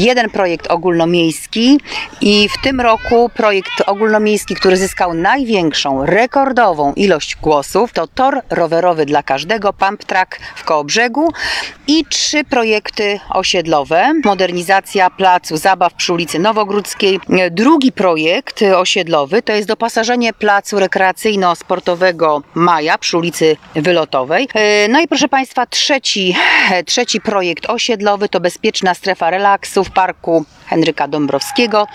jeden projekt ogólnomiejski i w tym roku projekt ogólnomiejski, który zyskał największą, rekordową ilość głosów, to tor rowerowy dla każdego, pump track w Kołobrzegu i 3 projekty osiedlowe. Modernizacja placu zabaw przy ulicy Nowogródzkiej. Drugi projekt osiedlowy to jest doposażenie placu rekreacyjno-sportowego Maja przy ulicy Wylotowej. No i proszę Państwa, trzeci projekt osiedlowy to bezpieczna strefa relaksu w parku Henryka Dąbrowskiego.